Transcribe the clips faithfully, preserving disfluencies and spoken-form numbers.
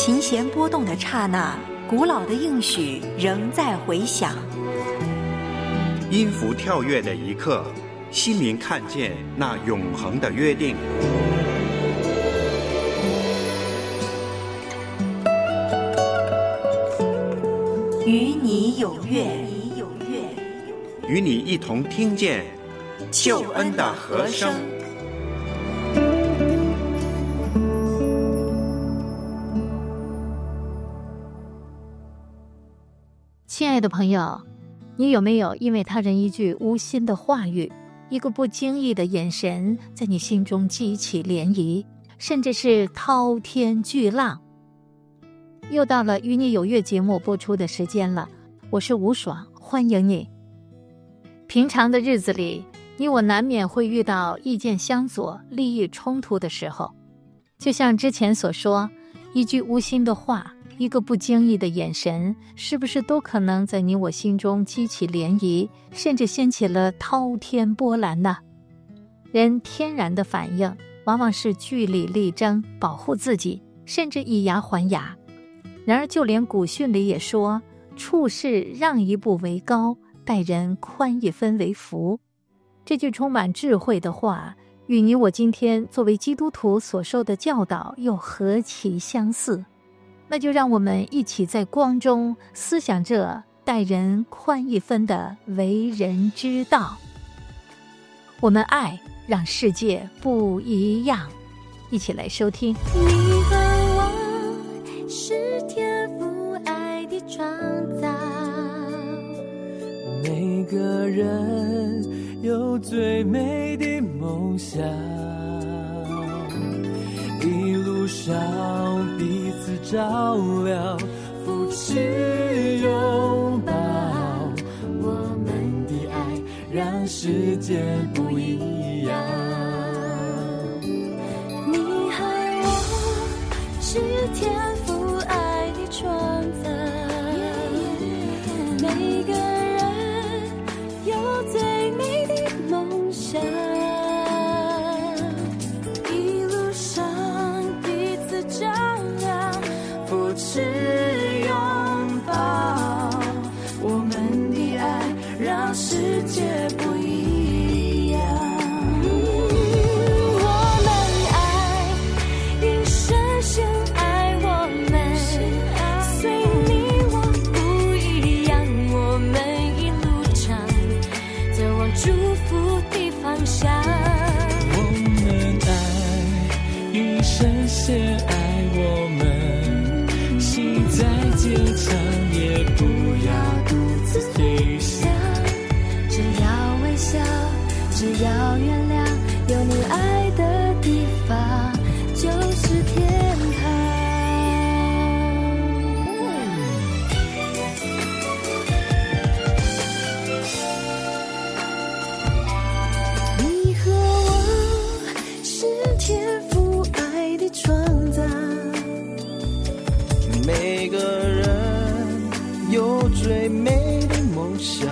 琴弦拨动的刹那，古老的应许仍在回响。 音符跳跃的一刻，心灵看见那永恒的约定。 与你有约， 与你一同听见救恩的和声。 亲爱的朋友，你有没有因为他人一句无心的话语，一个不经意的眼神，在你心中激起涟漪，甚至是滔天巨浪？又到了与你有约节目播出的时间了，我是吴爽，欢迎你。平常的日子里，你我难免会遇到意见相左、利益冲突的时候。就像之前所说，一句无心的话，一个不经意的眼神，是不是都可能在你我心中激起涟漪，甚至掀起了滔天波澜呢？人天然的反应往往是据理力争，保护自己，甚至以牙还牙。然而就连古训里也说，处事让一步为高，待人宽一分为福。这句充满智慧的话，与你我今天作为基督徒所受的教导又何其相似。那就让我们一起在光中思想这待人宽一分的为人之道。我们爱让世界不一样，一起来收听。 你和我是天父爱的创造， 每个人有最美的梦想，一路上彼此照亮，扶持拥抱，我们的爱让世界不一样。 你和我是天父爱的创造，每个人有最美的梦想，一路上彼此照亮，扶持拥抱，我们的爱让世界不一样。我们爱因深深爱我们，随你我不一样，我们一路上走往祝福的方向。 我们爱与深深爱我们，心再坚强也不要独自飞翔， 只要微笑，只要原谅，有你爱的地方就是天堂。你和我是天父爱的创造， 每个人有最美的梦想，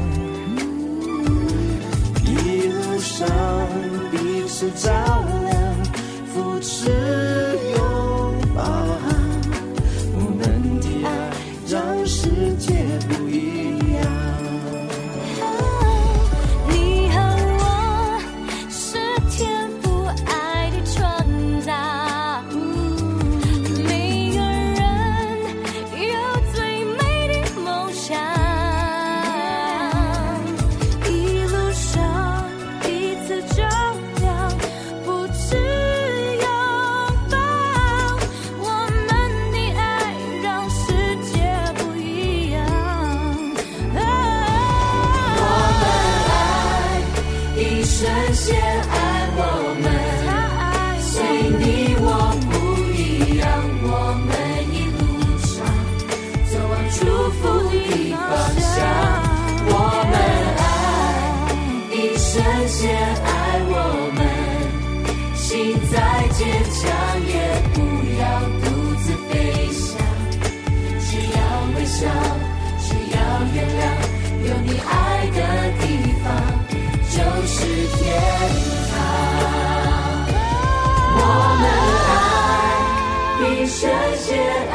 一路上彼此照亮，扶持拥抱，我们的爱让世界不一样。 你和我是天父爱的创造，每个人有最美的梦想，一路上彼此照亮，扶持拥抱，我们的爱让世界不一样。我们爱因深深爱我们，随你我不一样，我们一路上走往祝福的方向。我们爱因深深爱我们，心再坚强也不要独自飞翔，只要微笑，只要原谅，有你爱的地方就是天堂。我们爱因深深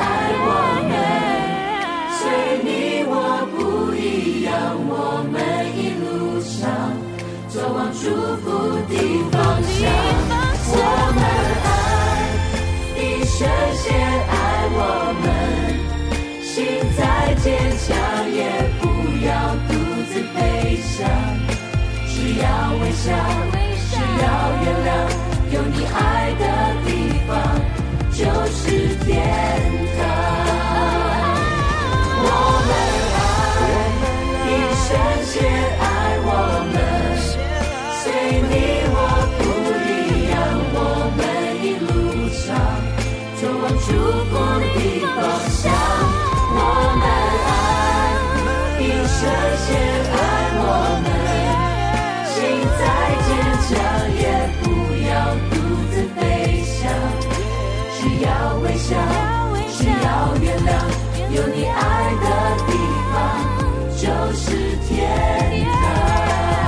祝福的方向。我们爱你，深深爱我们，心再坚强也不要独自悲伤，只要微笑，只要原谅，有你爱的地方就是天堂。我们爱你，深深爱我们，随你我不一样，我们一路上走往祝福的方向。我们爱你，深深爱我们，心再坚强也不要独自飞翔，只要微笑，只要原谅，有你爱的地方就是天堂。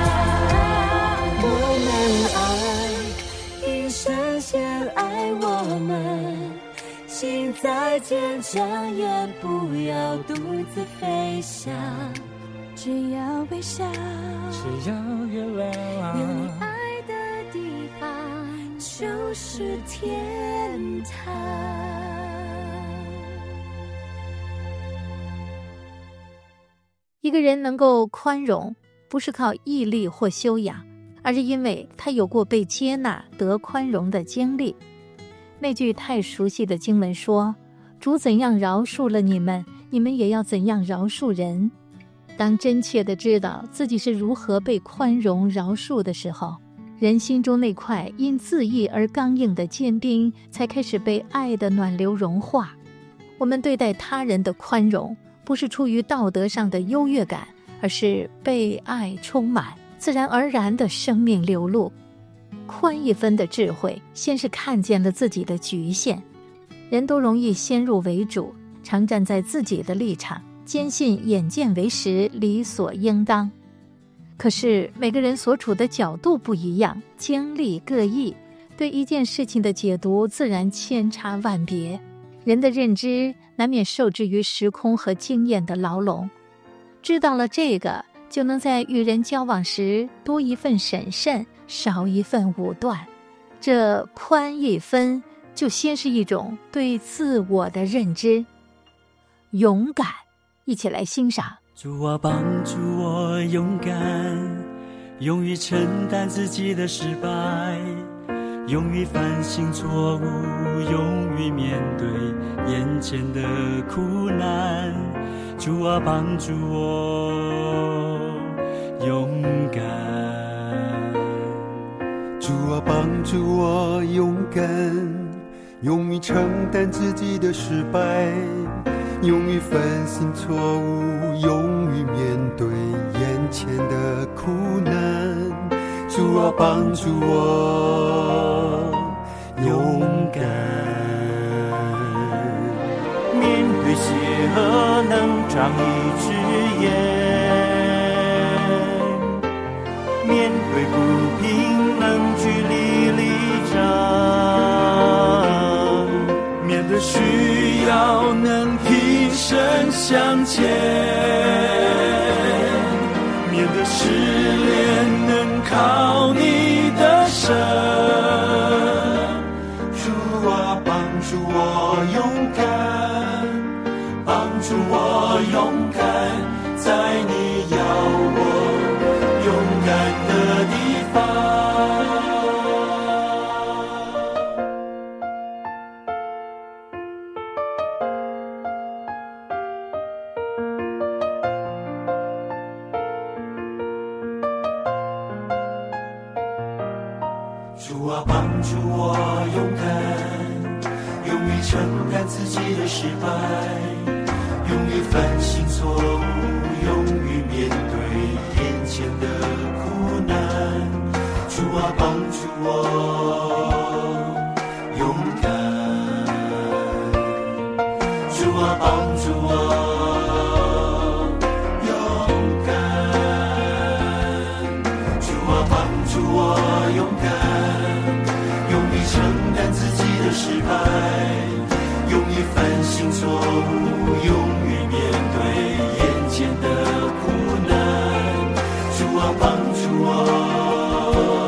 我们爱你，深深爱我们，心再坚强也不要独自飞翔，只要微笑， 只要原谅， 有你爱的地方就是天堂。 一个人能够宽容，不是靠毅力或修养，而是因为他有过被接纳、得宽容的经历。那句太熟悉的经文说：主怎样饶恕了你们，你们也要怎样饶恕人。当真切地知道自己是如何被宽容饶恕的时候，人心中那块因自义而刚硬的坚冰才开始被爱的暖流融化。我们对待他人的宽容，不是出于道德上的优越感，而是被爱充满，自然而然的生命流露。宽一分的智慧，先是看见了自己的局限。人都容易先入为主，常站在自己的立场，坚信眼见为实，理所应当。可是每个人所处的角度不一样，经历各异，对一件事情的解读自然千差万别。人的认知难免受制于时空和经验的牢笼。知道了这个，就能在与人交往时多一份审慎，少一份武断。这宽一分，就先是一种对自我的认知。勇敢，一起来欣赏。 主啊，帮助我勇敢，勇于承担自己的失败，勇于反省错误，勇于面对眼前的苦难。主啊，帮助我勇敢， 主啊，帮助我勇敢，勇于承担自己的失败，勇于反省错误，勇于面对眼前的苦难。主啊，帮助我勇敢， 面对邪恶能仗义执言，面对不平能据理力争，面对需要能挺身向前，面对失恋能靠你的神。主啊，帮助我勇敢，帮助我勇敢，在你要我勇敢的地方。主啊，帮助我勇敢，勇于承担自己的失败，勇于反省错误，勇于面对眼前的苦难。主啊，帮助我勇敢，主啊，帮助我勇敢，主啊，帮助我勇敢，勇于承担自己的失败，勇于反省错误，勇于面对眼前的苦难。主啊，帮助我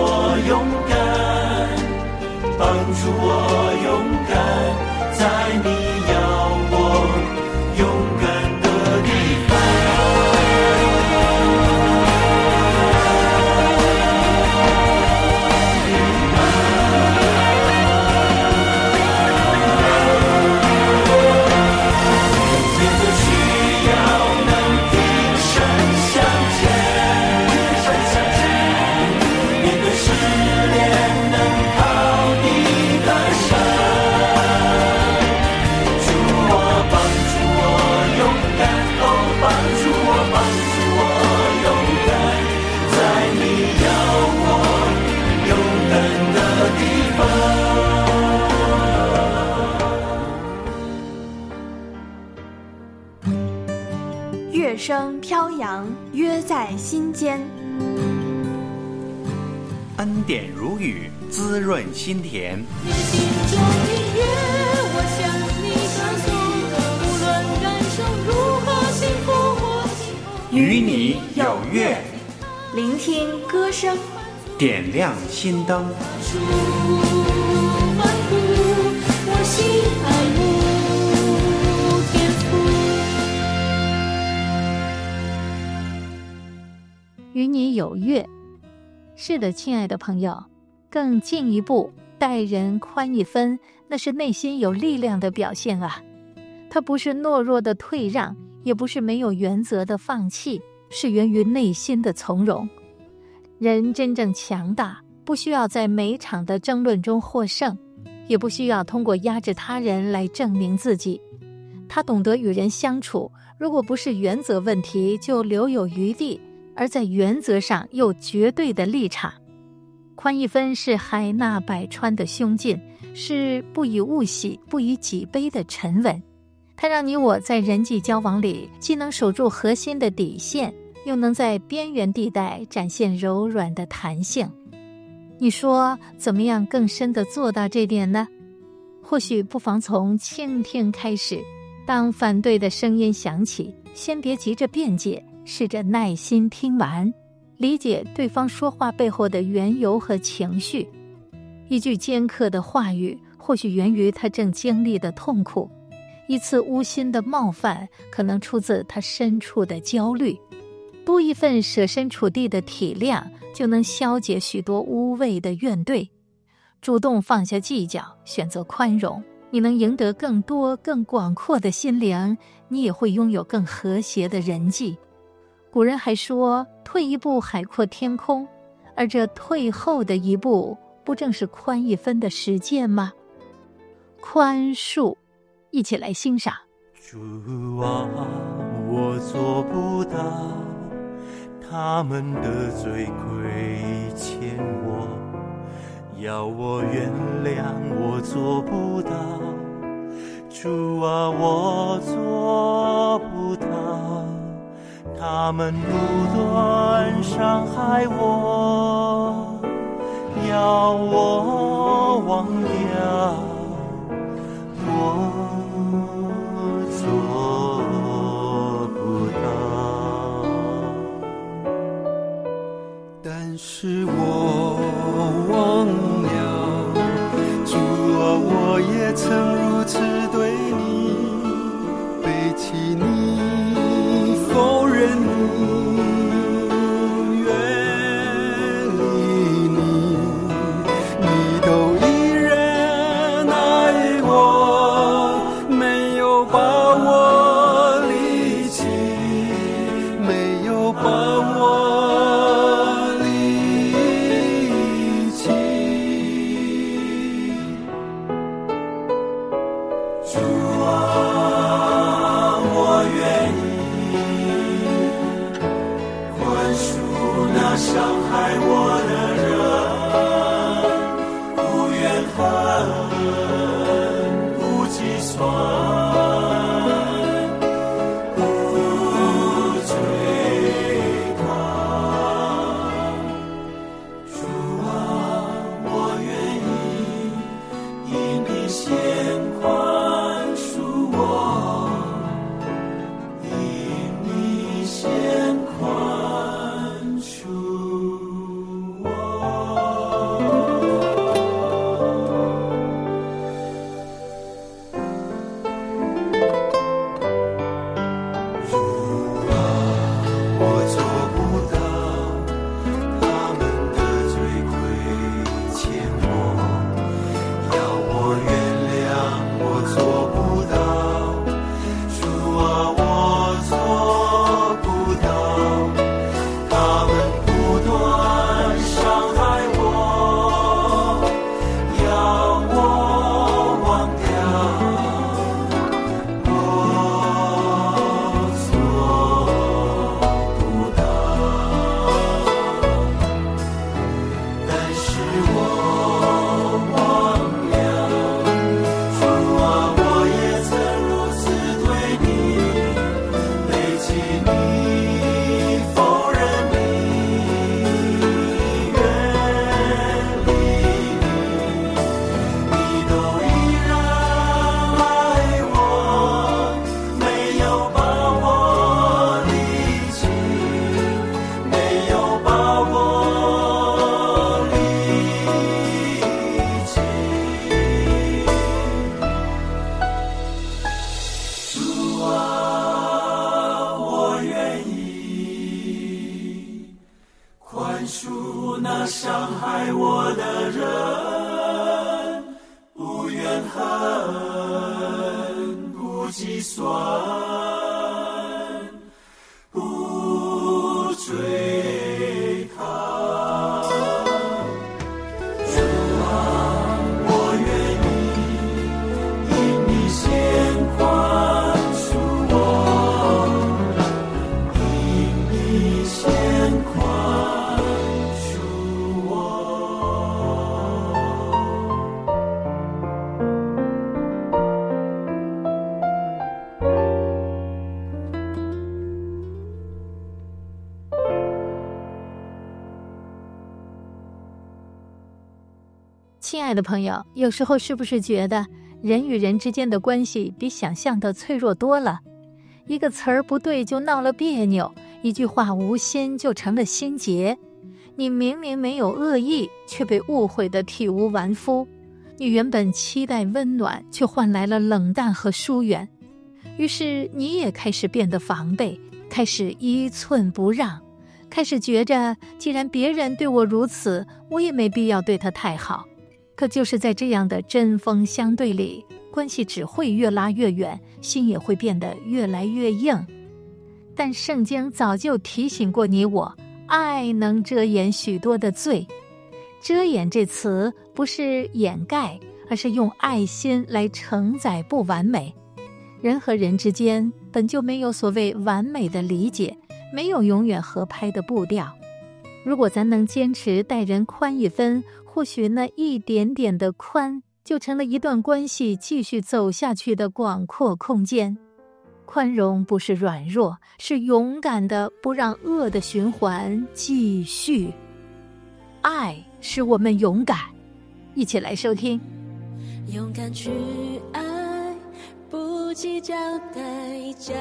我勇敢，帮助我勇敢，在你要我勇敢的地方。 乐声飘扬，约在心间。 恩典如雨，滋润心田。 你心中音乐，我向你传颂，无论感受如何幸福或幸福， 与你有约， 聆听歌声， 点亮心灯。 欢呼，我心爱慕天父。 与你有约。是的，亲爱的朋友，更进一步，待人宽一分，那是内心有力量的表现啊。它不是懦弱的退让，也不是没有原则的放弃，是源于内心的从容。人真正强大，不需要在每场的争论中获胜，也不需要通过压制他人来证明自己。他懂得与人相处，如果不是原则问题，就留有余地，而在原则上又绝对的立场。宽一分是海纳百川的胸襟，是不以物喜，不以己悲的沉稳。它让你我在人际交往里，既能守住核心的底线，又能在边缘地带展现柔软的弹性。你说怎么样更深地做到这点呢？或许不妨从倾听开始，当反对的声音响起，先别急着辩解，试着耐心听完，理解对方说话背后的缘由和情绪。一句尖刻的话语，或许源于他正经历的痛苦；一次无心的冒犯，可能出自他深处的焦虑。多一份设身处地的体谅，就能消解许多无谓的怨怼。主动放下计较，选择宽容，你能赢得更多更广阔的心灵，你也会拥有更和谐的人际。古人还说，退一步海阔天空，而这退后的一步，不正是宽一分的实践吗？宽恕，一起来欣赏。 主啊，我做不到，他们得罪亏欠我，要我原谅我做不到。主啊，我做不到，他们不断伤害我，要我忘掉，我做不到。 但是我忘了，主啊，我也曾如此对你背弃你，否认你，远离你，你都依然爱我，没有把我离弃，没有把我离弃。 离弃。 亲爱的朋友，有时候是不是觉得人与人之间的关系比想象的脆弱多了？一个词儿不对就闹了别扭，一句话无心就成了心结。你明明没有恶意，却被误会得体无完肤。你原本期待温暖，却换来了冷淡和疏远。于是你也开始变得防备，开始一寸不让，开始觉着既然别人对我如此，我也没必要对他太好。可就是在这样的针锋相对里，关系只会越拉越远，心也会变得越来越硬。但圣经早就提醒过你我，爱能遮掩许多的罪。遮掩这词不是掩盖，而是用爱心来承载不完美。人和人之间本就没有所谓完美的理解，没有永远合拍的步调。如果咱能坚持待人宽一分，或许那一点点的宽，就成了一段关系继续走下去的广阔空间。宽容不是软弱，是勇敢的不让恶的循环继续。爱使我们勇敢，一起来收听。 勇敢去爱，不计较代价，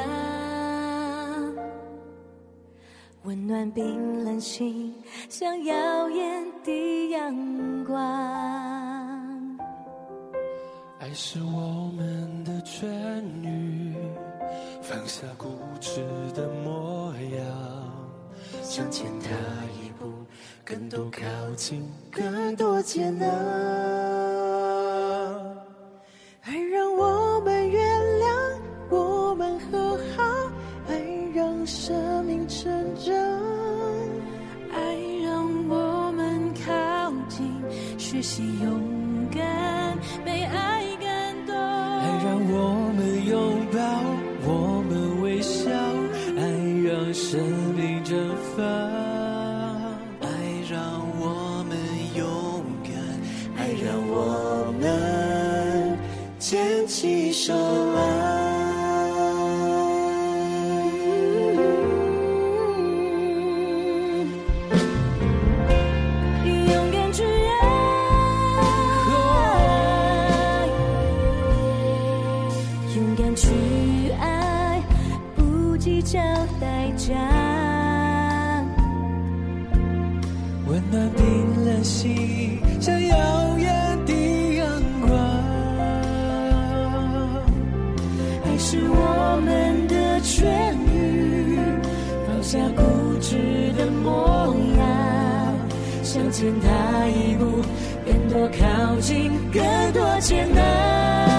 温暖冰冷心，像耀眼的阳光。 爱是我们的痊愈，放下固执的模样，向前踏一步，更多靠近，更多接纳。爱让我们原谅，我们和好，爱让生命成长， 爱让我们靠近，学习勇敢，被爱感动。 爱让我们拥抱，我们微笑，爱让生命绽放， 爱让我们勇敢，爱让我们牵起手来。 温暖冰冷心，像耀眼的阳光。 爱是我们的痊愈，放下固执的模样，向前踏一步，更多靠近，更多接纳。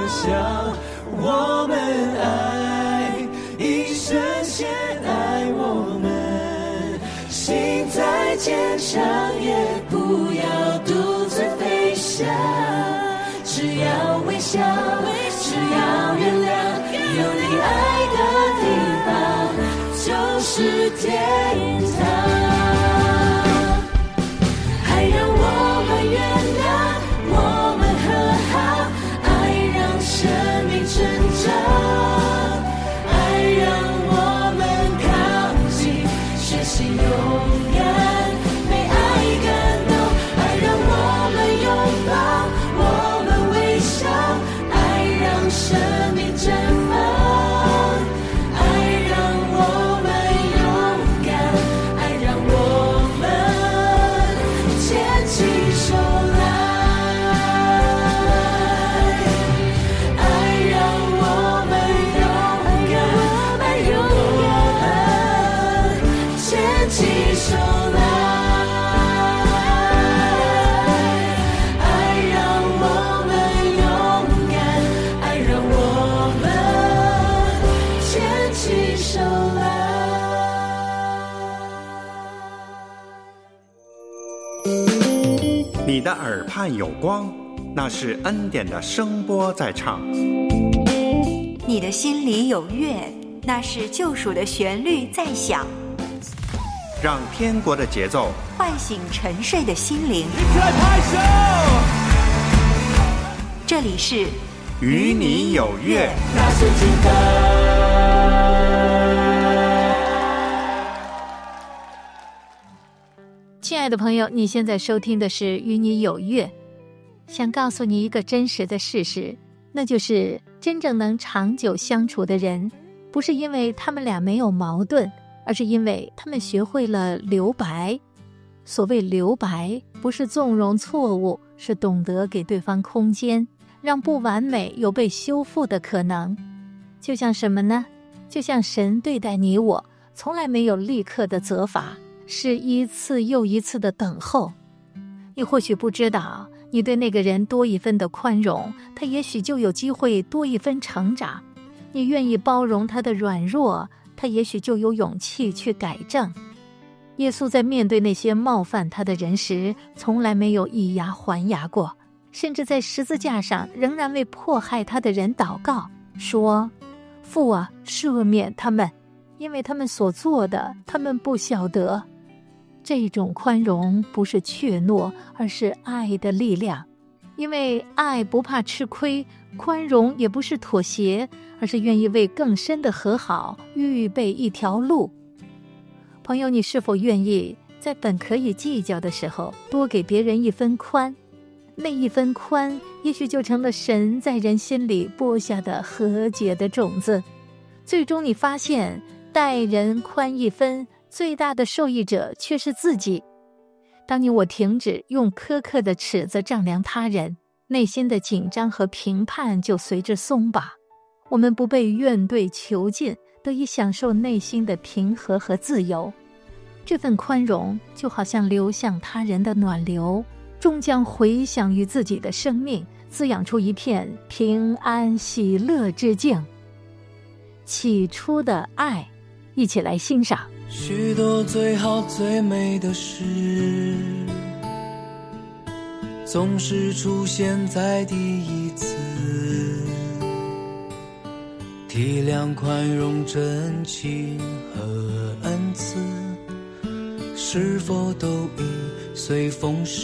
享，我们爱，一生先爱我们，心再坚强也不要独自飞翔，只要微笑，只要原谅，有你爱的地方就是天堂。爱让我们原谅，我们和好，爱让生命成长，爱让我们靠近，学习勇敢，被爱感动，爱让我们拥抱，我们微笑，爱让生命绽放，爱让我们勇敢，爱让我们牵起手来，爱让我们勇敢，爱让我们牵起手来，爱让我们勇敢，爱让我们牵起手来。 你的耳畔有光，那是恩典的声波在唱。 你的心里有乐，那是救赎的旋律在响。 让天国的节奏唤醒沉睡的心灵。 拍手！ 这里是与你有约。 那是真的。 亲爱的朋友，你现在收听的是与你有约。想告诉你一个真实的事实，那就是真正能长久相处的人，不是因为他们俩没有矛盾，而是因为他们学会了留白。所谓留白，不是纵容错误，是懂得给对方空间，让不完美有被修复的可能。就像什么呢？就像神对待你我，从来没有立刻的责罚，是一次又一次的等候。你或许不知道，你对那个人多一分的宽容，他也许就有机会多一分成长。你愿意包容他的软弱，他也许就有勇气去改正。耶稣在面对那些冒犯他的人时，从来没有以牙还牙过，甚至在十字架上仍然为迫害他的人祷告，说：父啊，赦免他们，因为他们所做的，他们不晓得。这种宽容不是怯懦，而是爱的力量。因为爱不怕吃亏，宽容也不是妥协，而是愿意为更深的和好预备一条路。朋友，你是否愿意在本可以计较的时候，多给别人一分宽？那一分宽，也许就成了神在人心里播下的和解的种子。最终你发现，待人宽一分，最大的受益者却是自己。当你我停止用苛刻的尺子丈量他人，内心的紧张和评判就随之松拔。我们不被怨怼囚禁，得以享受内心的平和和自由。这份宽容就好像流向他人的暖流，终将回响于自己的生命，滋养出一片平安喜乐之境。起初的爱，一起来欣赏。 许多最好最美的事，总是出现在第一次。体谅、宽容、真情和恩慈，是否都已随风逝？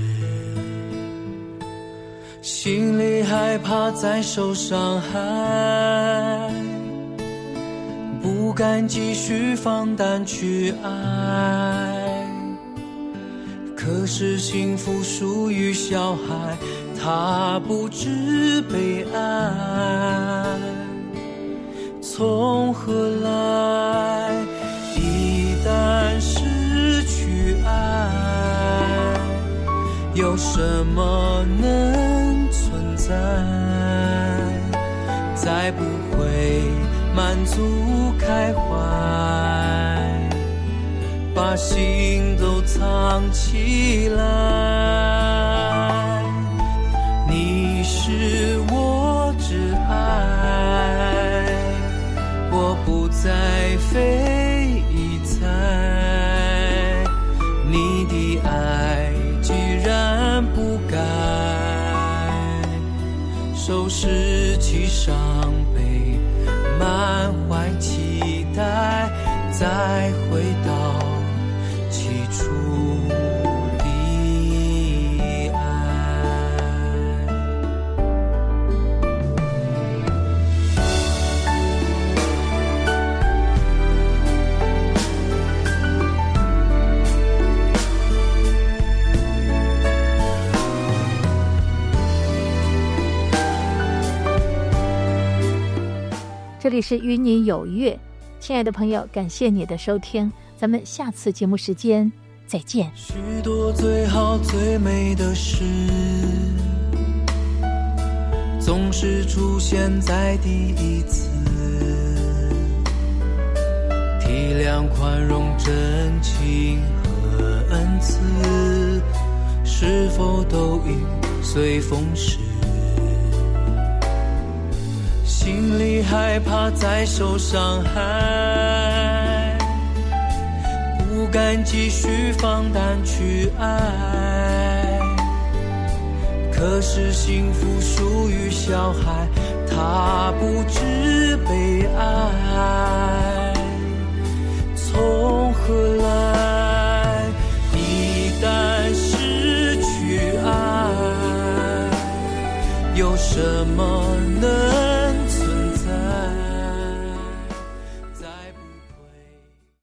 心里害怕再受伤害，不敢继续放胆去爱。可是幸福属于小孩，他不知悲哀。从何来？一旦失去爱，有什么能存在？再不会满足开怀，把心都藏起来。你是我挚弃伤悲，满怀期待，再回到起初的爱。 这里是与你有约，亲爱的朋友，感谢你的收听，咱们下次节目时间再见。 许多最好最美的事，总是出现在第一次。体谅、宽容、真情和恩慈，是否都已随风逝？心里害怕再受伤害，不敢继续放胆去爱。可是幸福属于小孩，他不知悲哀。从何来？一旦失去爱，有什么能